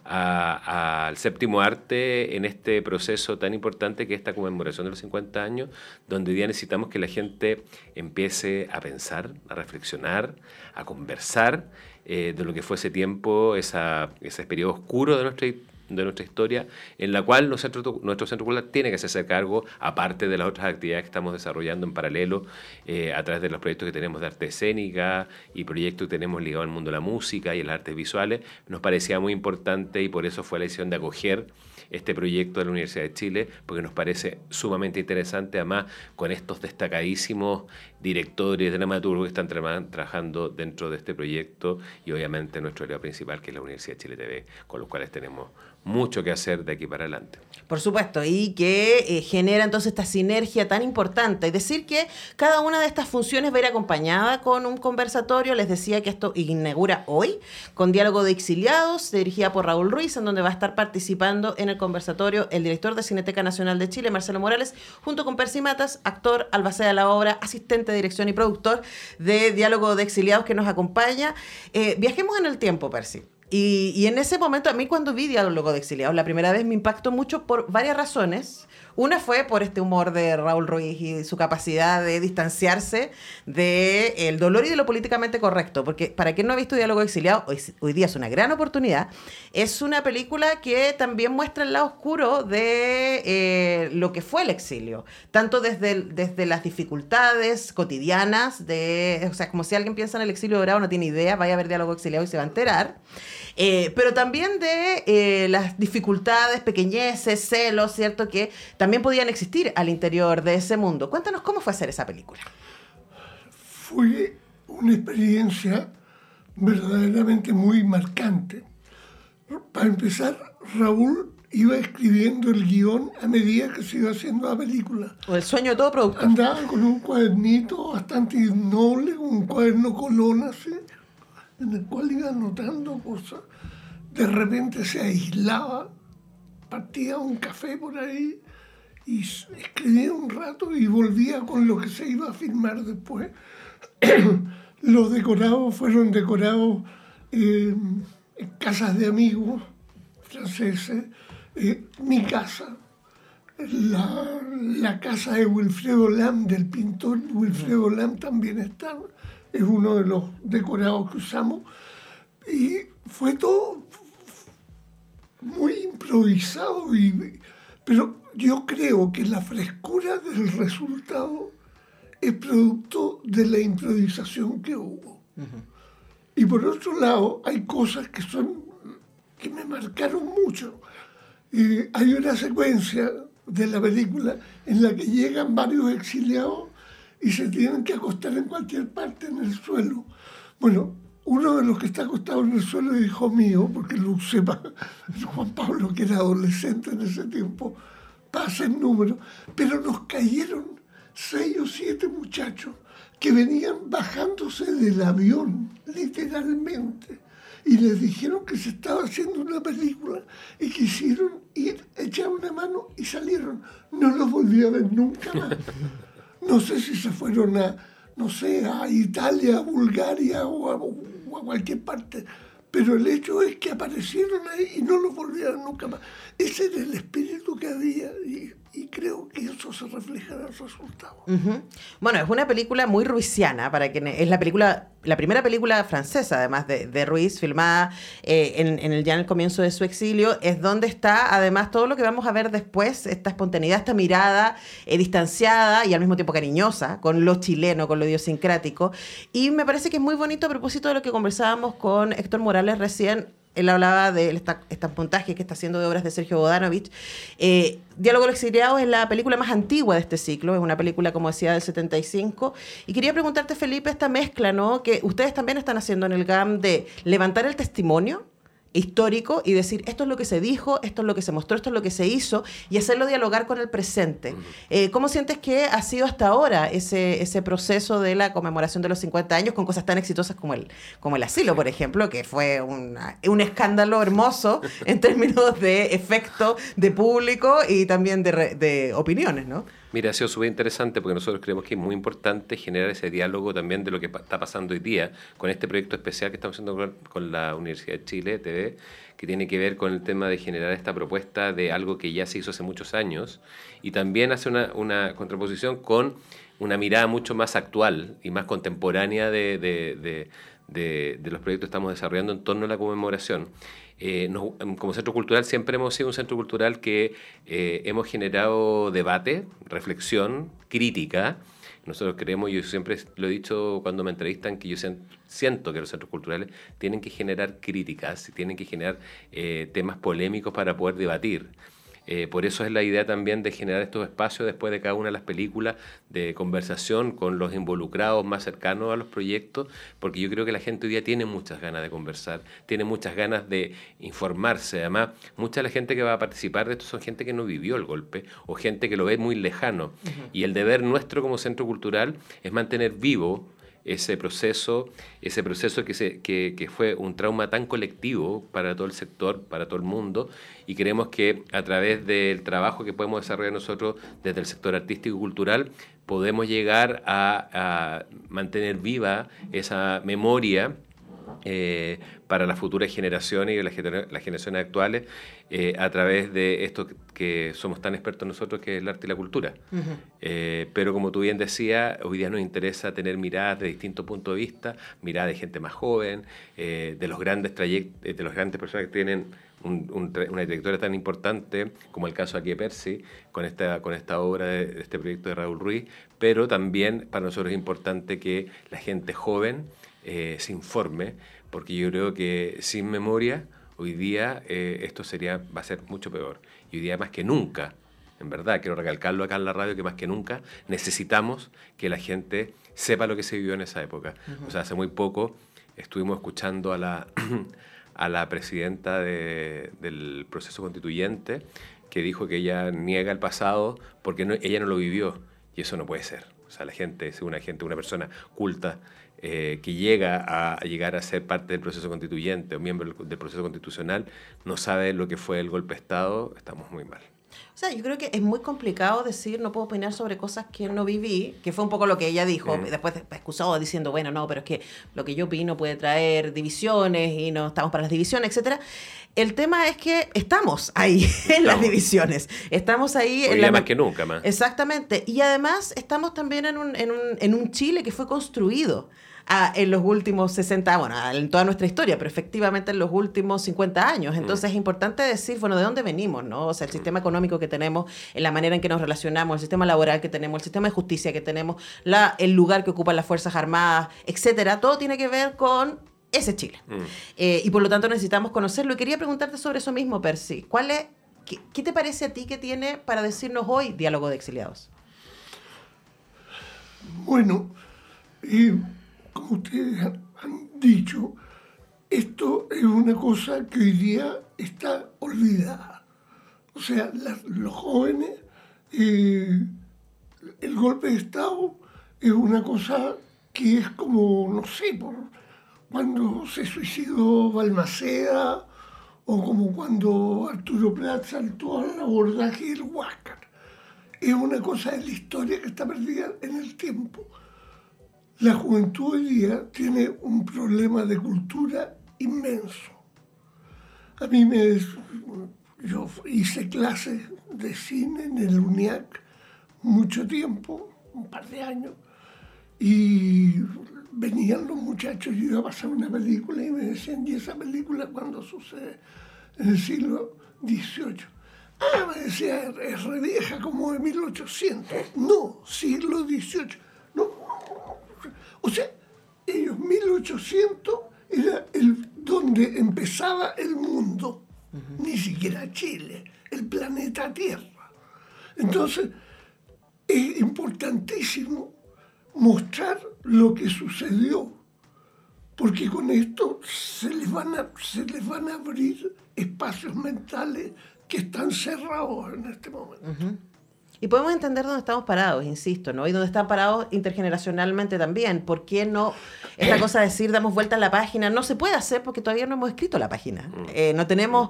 al séptimo arte en este proceso tan importante que es esta conmemoración de los 50 años, donde hoy día necesitamos que la gente empiece a pensar, a reflexionar, a conversar de lo que fue ese tiempo, ese periodo oscuro de nuestra nuestra historia, en la cual nuestro Centro Cultural tiene que hacerse cargo, aparte de las otras actividades que estamos desarrollando en paralelo, a través de los proyectos que tenemos de arte escénica y proyectos que tenemos ligados al mundo de la música y las artes visuales. Nos parecía muy importante y por eso fue la decisión de acoger este proyecto de la Universidad de Chile, porque nos parece sumamente interesante, además con estos destacadísimos directores, dramaturgos que están trabajando dentro de este proyecto y obviamente nuestro área principal, que es la Universidad de Chile TV, con los cuales tenemos mucho que hacer de aquí para adelante. Por supuesto, y que genera entonces esta sinergia tan importante. Es decir, que cada una de estas funciones va a ir acompañada con un conversatorio. Les decía que esto inaugura hoy con Diálogo de Exiliados, dirigida por Raúl Ruiz, en donde va a estar participando en el conversatorio el director de Cineteca Nacional de Chile, Marcelo Morales, junto con Percy Matas, actor, albacea de la obra, asistente de dirección y productor de Diálogo de Exiliados, que nos acompaña. Viajemos en el tiempo, Percy. Y en ese momento, a mí cuando vi Diálogo de Exiliados, la primera vez me impactó mucho por varias razones. Una fue por este humor de Raúl Ruiz y su capacidad de distanciarse del dolor y de lo políticamente correcto. Porque para quien no ha visto Diálogo de Exiliados, hoy día es una gran oportunidad. Es una película que también muestra el lado oscuro de lo que fue el exilio. Tanto desde las dificultades cotidianas, o sea, como si alguien piensa en el exilio dorado, no tiene idea, vaya a ver Diálogo de Exiliados y se va a enterar. Pero también de las dificultades, pequeñeces, celos, ¿cierto?, que también podían existir al interior de ese mundo. Cuéntanos cómo fue hacer esa película. Fue una experiencia verdaderamente muy marcante. Para empezar, Raúl iba escribiendo el guión a medida que se iba haciendo la película. O el sueño de todo productor. Andaba con un cuadernito bastante noble, un cuaderno colón así, en el cual iba anotando cosas. De repente se aislaba, partía a un café por ahí y escribía un rato y volvía con lo que se iba a filmar después. Los decorados fueron decorados en casas de amigos franceses, mi casa, la casa de Wilfredo Lam, del pintor Wilfredo Lam, también está, es uno de los decorados que usamos, y fue todo muy improvisado, pero yo creo que la frescura del resultado es producto de la improvisación que hubo. Uh-huh. Y por otro lado, hay cosas que me marcaron mucho. Hay una secuencia de la película en la que llegan varios exiliados y se tienen que acostar en cualquier parte en el suelo. Bueno, uno de los que está acostado en el suelo es hijo mío, porque lo usé para Juan Pablo, que era adolescente en ese tiempo, para hacer números, pero nos cayeron 6 o 7 muchachos que venían bajándose del avión, literalmente, y les dijeron que se estaba haciendo una película y quisieron ir, echar una mano y salieron. No los volví a ver nunca más. No sé si se fueron a Italia, a Bulgaria o a cualquier parte, pero el hecho es que aparecieron ahí y no los volvieron nunca más. Ese era el espíritu que había y creo que eso se refleja en el resultado. Uh-huh. Bueno, es una película muy ruiziana, es la primera película francesa, además de Ruiz, filmada en el comienzo de su exilio, es donde está, además, todo lo que vamos a ver después, esta espontaneidad, esta mirada distanciada y al mismo tiempo cariñosa, con lo chileno, con lo idiosincrático. Y me parece que es muy bonito a propósito de lo que conversábamos con Héctor Morales recién. Él hablaba de estas montajes que está haciendo de obras de Sergio Bodanovich. Diálogo de los Exiliados es la película más antigua de este ciclo, es una película, como decía, del 75. Y quería preguntarte, Felipe, esta mezcla, ¿no?, que ustedes también están haciendo en el GAM de levantar el testimonio histórico y decir, esto es lo que se dijo, esto es lo que se mostró, esto es lo que se hizo, y hacerlo dialogar con el presente. ¿Cómo sientes que ha sido hasta ahora ese proceso de la conmemoración de los 50 años con cosas tan exitosas como el asilo, por ejemplo, que fue un escándalo hermoso en términos de efecto de público y también de opiniones, ¿no? Mira, ha sido súper interesante porque nosotros creemos que es muy importante generar ese diálogo también de lo que está pasando hoy día con este proyecto especial que estamos haciendo con la Universidad de Chile TV, que tiene que ver con el tema de generar esta propuesta de algo que ya se hizo hace muchos años y también hace una contraposición con una mirada mucho más actual y más contemporánea de los proyectos que estamos desarrollando en torno a la conmemoración. como centro cultural siempre hemos sido un centro cultural que hemos generado debate, reflexión, crítica. Nosotros creemos, yo siempre lo he dicho cuando me entrevistan, que yo siento que los centros culturales tienen que generar críticas, tienen que generar temas polémicos para poder debatir. Por eso es la idea también de generar estos espacios después de cada una de las películas de conversación con los involucrados más cercanos a los proyectos, porque yo creo que la gente hoy día tiene muchas ganas de conversar, tiene muchas ganas de informarse. Además, mucha de la gente que va a participar de esto son gente que no vivió el golpe o gente que lo ve muy lejano. Y el deber nuestro como centro cultural es mantener vivo ese proceso que fue un trauma tan colectivo para todo el sector, para todo el mundo, y creemos que a través del trabajo que podemos desarrollar nosotros desde el sector artístico y cultural, podemos llegar a mantener viva esa memoria para las futuras generaciones y las generaciones actuales a través de esto que somos tan expertos nosotros, que es el arte y la cultura. Pero como tú bien decías, hoy día nos interesa tener miradas de distintos puntos de vista, miradas de gente más joven, de los grandes personas que tienen una trayectoria tan importante como el caso aquí de Percy, con esta obra de este proyecto de Raúl Ruiz, pero también para nosotros es importante que la gente joven se informe, porque yo creo que sin memoria hoy día esto va a ser mucho peor. Y hoy día más que nunca, en verdad, quiero recalcarlo acá en la radio, que más que nunca necesitamos que la gente sepa lo que se vivió en esa época. O sea, hace muy poco estuvimos escuchando a la presidenta del proceso constituyente, que dijo que ella niega el pasado porque ella no lo vivió, y eso no puede ser. O sea, la gente, es una persona culta, que llega a ser parte del proceso constituyente o miembro del proceso constitucional, no sabe lo que fue el golpe de Estado, estamos muy mal. O sea, yo creo que es muy complicado decir, no puedo opinar sobre cosas que no viví, que fue un poco lo que ella dijo, después excusado diciendo, bueno, no, pero es que lo que yo opino puede traer divisiones y no estamos para las divisiones, etcétera. El tema es que estamos ahí en las divisiones, estamos ahí hoy día más que nunca más. Exactamente, y además estamos también en un Chile que fue construido en los últimos 60, bueno, en toda nuestra historia, pero efectivamente en los últimos 50 años. Entonces es importante decir, bueno, ¿de dónde venimos, no? O sea, el sistema económico que tenemos, en la manera en que nos relacionamos, el sistema laboral que tenemos, el sistema de justicia que tenemos, el lugar que ocupan las Fuerzas Armadas, etcétera, todo tiene que ver con ese Chile. Y por lo tanto necesitamos conocerlo. Y quería preguntarte sobre eso mismo, Percy. ¿Qué te parece a ti que tiene para decirnos hoy Diálogo de Exiliados? Bueno, como ustedes han dicho, esto es una cosa que hoy día está olvidada. O sea, los jóvenes, el golpe de Estado es una cosa que es como, no sé, cuando se suicidó Balmaceda o como cuando Arturo Prat saltó al abordaje del Huáscar. Es una cosa de la historia que está perdida en el tiempo. La juventud hoy día tiene un problema de cultura inmenso. A mí yo hice clases de cine en el UNIAC mucho tiempo, un par de años, y venían los muchachos, yo iba a pasar una película y me decían, ¿y esa película cuándo sucede? En el siglo XVIII. Me decía, es re vieja, como de 1800. No, siglo XVIII. No. O sea, ellos 1800 era donde empezaba el mundo, ni siquiera Chile, el planeta Tierra. Entonces, es importantísimo mostrar lo que sucedió, porque con esto se les van a abrir espacios mentales que están cerrados en este momento. Y podemos entender dónde estamos parados, insisto, ¿no? Y dónde están parados intergeneracionalmente también. ¿Por qué no esta cosa de decir, damos vuelta a la página? No se puede hacer porque todavía no hemos escrito la página. No tenemos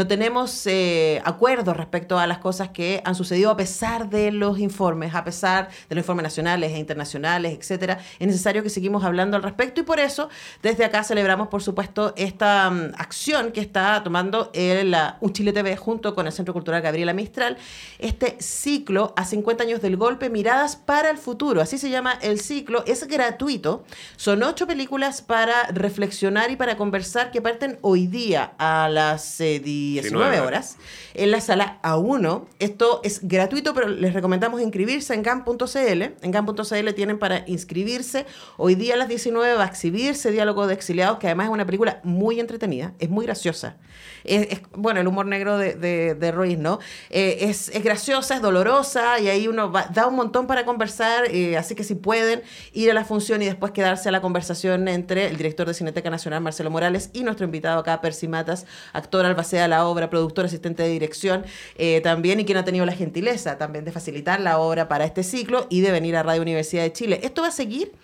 acuerdos respecto a las cosas que han sucedido a pesar de los informes, a pesar de los informes nacionales e internacionales, etcétera. Es necesario que seguimos hablando al respecto y por eso desde acá celebramos, por supuesto, esta acción que está tomando Chile TV junto con el Centro Cultural Gabriela Mistral, este ciclo a 50 años del golpe, Miradas para el Futuro. Así se llama el ciclo, es gratuito, son 8 películas para reflexionar y para conversar que parten hoy día a las 19 horas en la sala A1. Esto es gratuito, pero les recomendamos inscribirse en GAM.cl. En GAM.cl tienen para inscribirse. Hoy día a las 19 va a exhibirse Diálogo de Exiliados, que además es una película muy entretenida, es muy graciosa. Bueno, el humor negro de Ruiz, ¿no? Es graciosa, es dolorosa, y ahí uno da un montón para conversar, así que si pueden ir a la función y después quedarse a la conversación entre el director de Cineteca Nacional, Marcelo Morales, y nuestro invitado acá, Percy Matas, actor albacea de la obra, productor, asistente de dirección, también, y quien ha tenido la gentileza también de facilitar la obra para este ciclo y de venir a Radio Universidad de Chile. Esto va a seguir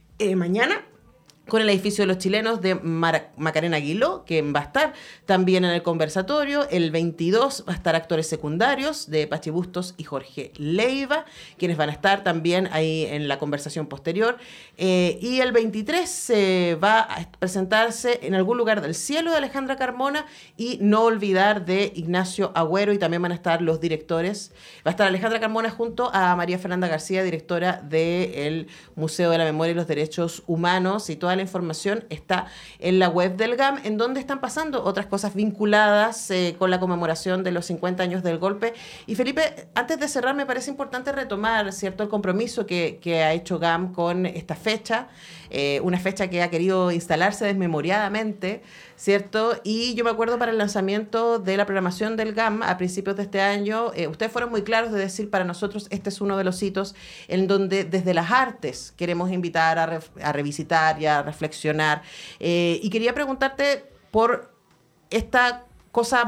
mañana con el edificio de los chilenos de Macarena Aguiló, que va a estar también en el conversatorio. El 22 va a estar actores secundarios de Pachi Bustos y Jorge Leiva, quienes van a estar también ahí en la conversación posterior. Y el 23 va a presentarse En algún lugar del cielo de Alejandra Carmona y No olvidar de Ignacio Agüero, y también van a estar los directores. Va a estar Alejandra Carmona junto a María Fernanda García, directora del Museo de la Memoria y los Derechos Humanos, y toda la información está en la web del GAM, en donde están pasando otras cosas vinculadas con la conmemoración de los 50 años del golpe. Y Felipe, antes de cerrar, me parece importante retomar, ¿cierto?, el compromiso que ha hecho GAM con esta fecha, una fecha que ha querido instalarse desmemoriadamente, ¿cierto? Y yo me acuerdo para el lanzamiento de la programación del GAM a principios de este año, ustedes fueron muy claros de decir, para nosotros este es uno de los hitos en donde desde las artes queremos invitar a revisitar y a reflexionar. Y quería preguntarte por esta cosa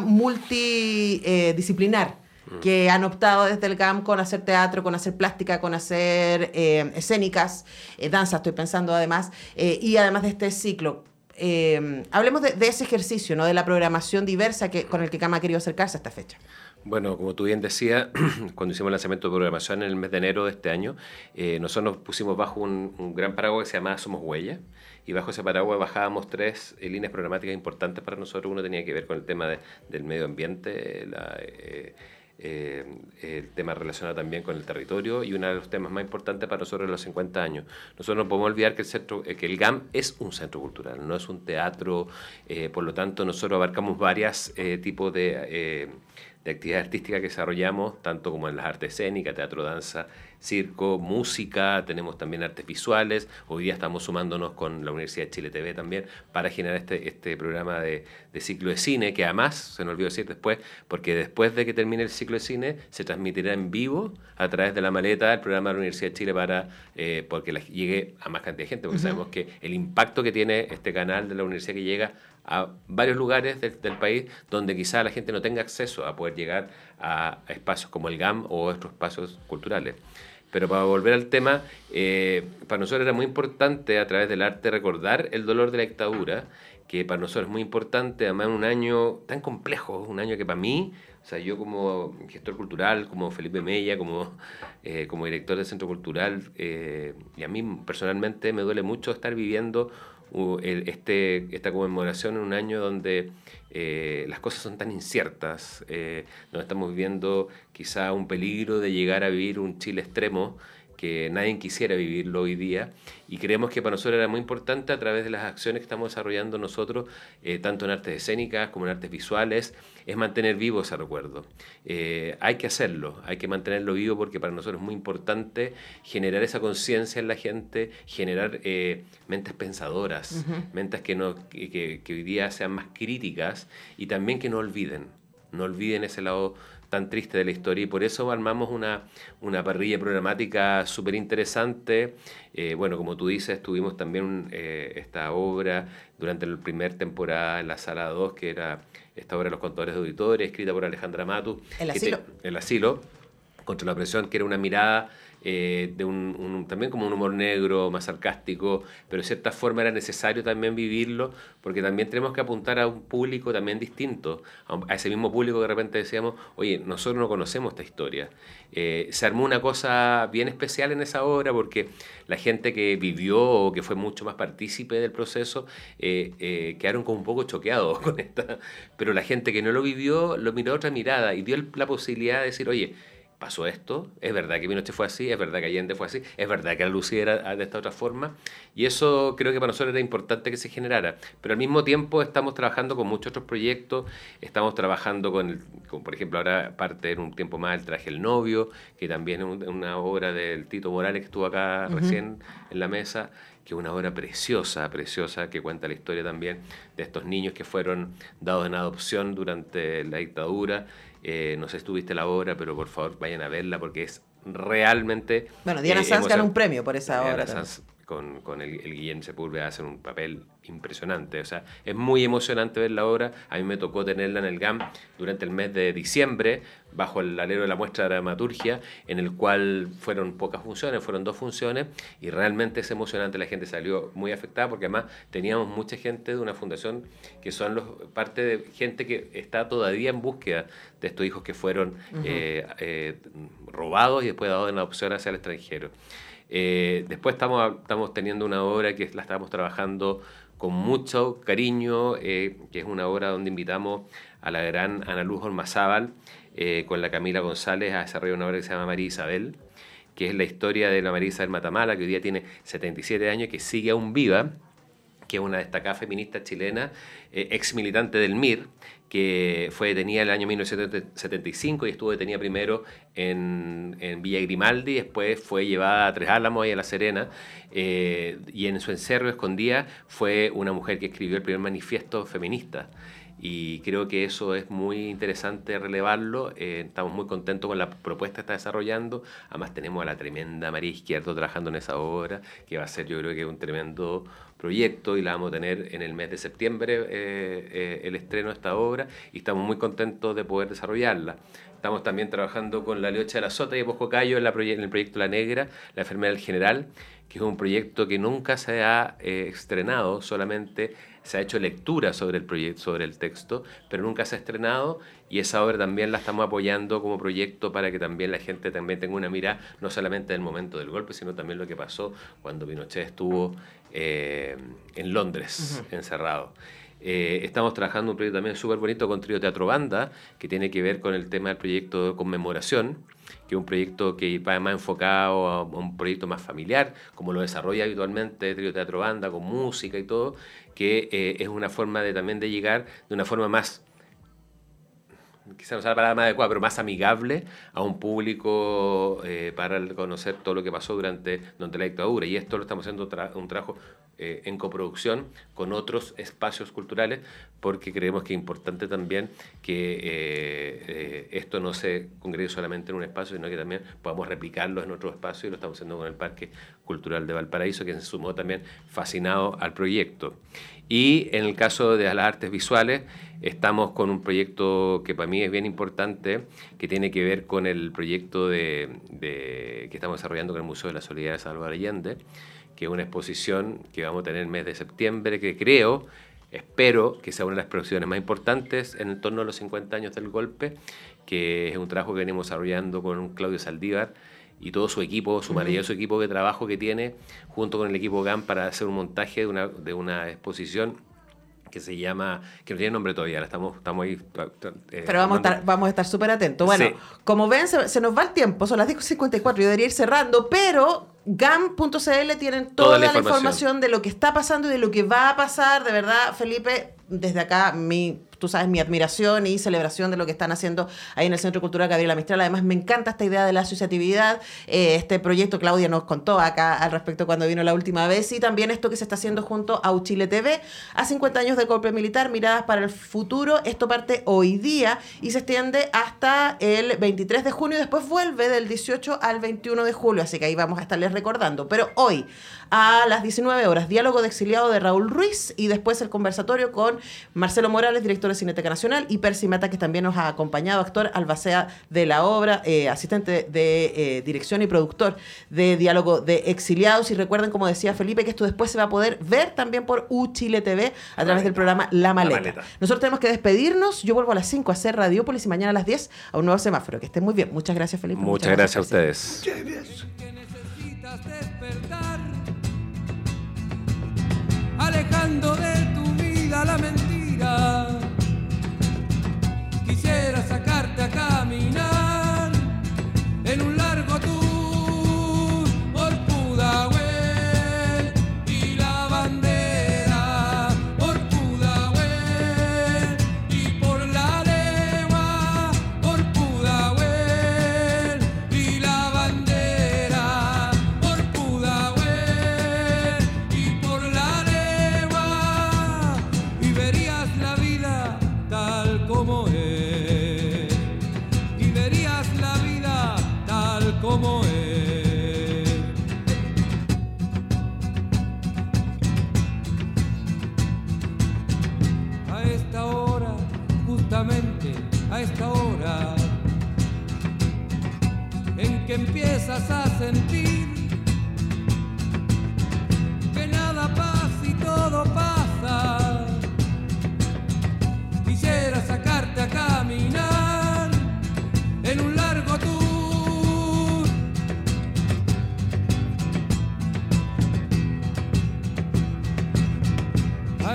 multidisciplinar que han optado desde el GAM con hacer teatro, con hacer plástica, con hacer escénicas, danza, estoy pensando además, y además de este ciclo. Hablemos de ese ejercicio, ¿no?, de la programación diversa con el que GAM ha querido acercarse a esta fecha. Bueno, como tú bien decías, cuando hicimos el lanzamiento de programación en el mes de enero de este año, nosotros nos pusimos bajo un gran paraguas que se llama Somos Huella, y bajo ese paraguas bajábamos 3 líneas programáticas importantes para nosotros. Uno tenía que ver con el tema del medio ambiente, el tema relacionado también con el territorio, y uno de los temas más importantes para nosotros es los 50 años. Nosotros no podemos olvidar que el GAM es un centro cultural, no es un teatro, por lo tanto nosotros abarcamos varios tipos de actividades artísticas que desarrollamos, tanto como en las artes escénicas, teatro, danza, circo, música, tenemos también artes visuales. Hoy día estamos sumándonos con la Universidad de Chile TV también para generar este programa de ciclo de cine, que además, se nos olvidó decir después, porque después de que termine el ciclo de cine, se transmitirá en vivo a través de La Maleta el programa de la Universidad de Chile para porque llegue a más cantidad de gente, porque sabemos que el impacto que tiene este canal de la universidad, que llega a varios lugares del país donde quizá la gente no tenga acceso a poder llegar a espacios como el GAM o otros espacios culturales. Pero para volver al tema, para nosotros era muy importante a través del arte recordar el dolor de la dictadura, que para nosotros es muy importante, además en un año tan complejo, un año que para mí, o sea, yo como gestor cultural, como Felipe Mella, como director del Centro Cultural, y a mí personalmente me duele mucho estar viviendo esta conmemoración en un año donde las cosas son tan inciertas, donde estamos viviendo quizá un peligro de llegar a vivir un Chile extremo que nadie quisiera vivirlo hoy día, y creemos que para nosotros era muy importante, a través de las acciones que estamos desarrollando nosotros, tanto en artes escénicas como en artes visuales, es mantener vivo ese recuerdo. Hay que hacerlo, hay que mantenerlo vivo, porque para nosotros es muy importante generar esa conciencia en la gente, generar mentes pensadoras, mentes que hoy día sean más críticas, y también que no olviden ese lado tan triste de la historia, y por eso armamos una parrilla programática súper interesante. Bueno, como tú dices, tuvimos también esta obra durante la primera temporada en la Sala 2, que era esta obra de Los Contadores de Auditores, escrita por Alejandra Matus. El asilo, contra la opresión, que era una mirada también como un humor negro, más sarcástico, pero de cierta forma era necesario también vivirlo, porque también tenemos que apuntar a un público también distinto, a ese mismo público que de repente decíamos, oye, nosotros no conocemos esta historia. Se armó una cosa bien especial en esa obra, porque la gente que vivió o que fue mucho más partícipe del proceso quedaron como un poco choqueados con esta, pero la gente que no lo vivió lo miró a otra mirada y dio la posibilidad de decir, oye, pasó esto, es verdad que Pinochet fue así, es verdad que Allende fue así, es verdad que la Lucía era de esta otra forma, y eso creo que para nosotros era importante que se generara, pero al mismo tiempo estamos trabajando con muchos otros proyectos, estamos trabajando con por ejemplo, ahora parte en un tiempo más el Traje el Novio, que también es una obra del Tito Morales que estuvo acá recién en la mesa, que es una obra preciosa, que cuenta la historia también de estos niños que fueron dados en adopción durante la dictadura. No sé si tuviste la obra, pero por favor vayan a verla porque es realmente... Bueno, Diana Sanz ganó un premio por esa obra. Diana Sanz con el Guillem Sepúlveda hacen un papel impresionante. O sea, es muy emocionante ver la obra. A mí me tocó tenerla en el GAM durante el mes de diciembre, bajo el alero de la muestra de dramaturgia, en el cual fueron pocas funciones, fueron 2 funciones, y realmente es emocionante. La gente salió muy afectada porque además teníamos mucha gente de una fundación que son parte de gente que está todavía en búsqueda de estos hijos que fueron robados y después dados en adopción hacia el extranjero. Después estamos teniendo una obra que la estamos trabajando con mucho cariño, que es una obra donde invitamos a la gran Ana Luz Ormazábal con la Camila González a desarrollar una obra que se llama María Isabel, que es la historia de la María Isabel Matamala, que hoy día tiene 77 años, que sigue aún viva, que es una destacada feminista chilena, ex militante del MIR, que fue detenida en el año 1975 y estuvo detenida primero en Villa Grimaldi, después fue llevada a Tres Álamos y a La Serena, y en su encerro escondida fue una mujer que escribió el primer manifiesto feminista. Y creo que eso es muy interesante relevarlo. Estamos muy contentos con la propuesta que está desarrollando. Además tenemos a la tremenda María Izquierdo trabajando en esa obra, que va a ser, yo creo que un tremendo proyecto, y la vamos a tener en el mes de septiembre el estreno de esta obra, y estamos muy contentos de poder desarrollarla. Estamos también trabajando con la Leocha de la Sota y de Bosco Cayo en el proyecto La Negra, la enfermera del general, que es un proyecto que nunca se ha estrenado, solamente se ha hecho lectura sobre el proyecto, sobre el texto, pero nunca se ha estrenado, y esa obra también la estamos apoyando como proyecto para que también la gente también tenga una mirada, no solamente del momento del golpe, sino también lo que pasó cuando Pinochet estuvo en Londres, encerrado. Estamos trabajando un proyecto también súper bonito con Trío Teatro Banda, que tiene que ver con el tema del proyecto de conmemoración, que es un proyecto que va más enfocado a un proyecto más familiar, como lo desarrolla habitualmente Trío Teatro Banda, con música y todo, que es una forma también de llegar de una forma más, quizás no sea la palabra más adecuada, pero más amigable a un público para conocer todo lo que pasó durante la dictadura. Y esto lo estamos haciendo un trabajo en coproducción con otros espacios culturales, porque creemos que es importante también que esto no se congregue solamente en un espacio, sino que también podamos replicarlo en otros espacios, y lo estamos haciendo con el Parque Cultural de Valparaíso, que se sumó también fascinado al proyecto. Y en el caso de las artes visuales, estamos con un proyecto que para mí es bien importante, que tiene que ver con el proyecto que estamos desarrollando con el Museo de la Solidaridad de Salvador Allende, que es una exposición que vamos a tener el mes de septiembre, que espero que sea una de las producciones más importantes en torno a los 50 años del golpe, que es un trabajo que venimos desarrollando con Claudio Saldívar y todo su equipo, su maravilloso equipo de trabajo que tiene, junto con el equipo GAM, para hacer un montaje de una exposición que se llama, que no tiene nombre todavía, estamos ahí. Pero vamos a estar súper atentos. Bueno, sí. Como ven, se nos va el tiempo, son las 10:54, yo debería ir cerrando, pero GAM.cl tienen toda la información de lo que está pasando y de lo que va a pasar. De verdad, Felipe, desde acá, tú sabes, mi admiración y celebración de lo que están haciendo ahí en el Centro Cultural Gabriela Mistral. Además, me encanta esta idea de la asociatividad, este proyecto, Claudia nos contó acá al respecto cuando vino la última vez, y también esto que se está haciendo junto a Uchile TV, a 50 años del golpe militar, miradas para el futuro. Esto parte hoy día y se extiende hasta el 23 de junio, y después vuelve del 18 al 21 de julio, así que ahí vamos a estarles recordando. Pero hoy, a las 19 horas, diálogo de exiliado de Raúl Ruiz, y después el conversatorio con Marcelo Morales, director de Cineteca Nacional, y Percy Mata, que también nos ha acompañado, actor albacea de la obra, asistente de dirección y productor de Diálogo de Exiliados. Y recuerden, como decía Felipe, que esto después se va a poder ver también por Uchile TV a través del programa La Maleta. Nosotros tenemos que despedirnos. Yo vuelvo a las 5 a hacer Radiópolis, y mañana a las 10 a un nuevo semáforo. Que estén muy bien. Muchas gracias, Felipe. Muchas gracias a ustedes. Alejando de tu vida la mentira, quisiera sacarte a caminar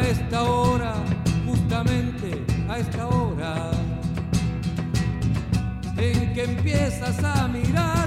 esta hora, justamente a esta hora, en que empiezas a mirar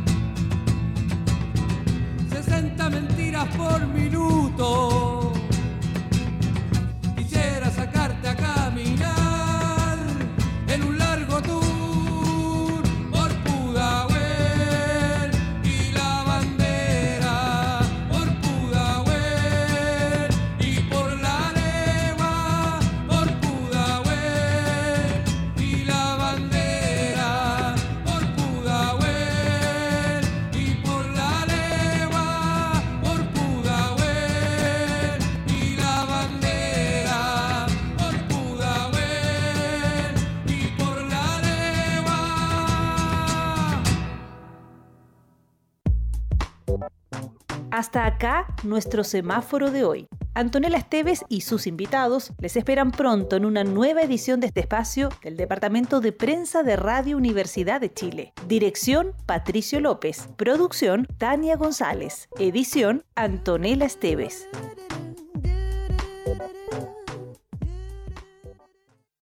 60 mentiras por minuto. Quisiera sacarte a caminar en un largo tour por Pudahuel y la bandera, por Pudahuel y por la legua, por Pudahuel y la bandera, por Pudahuel y por la legua, por Pudahuel y la bandera, por Pudahuel y por la legua. Hasta acá nuestro semáforo de hoy. Antonella Esteves y sus invitados les esperan pronto en una nueva edición de este espacio del Departamento de Prensa de Radio Universidad de Chile. Dirección, Patricio López. Producción, Tania González. Edición, Antonella Esteves.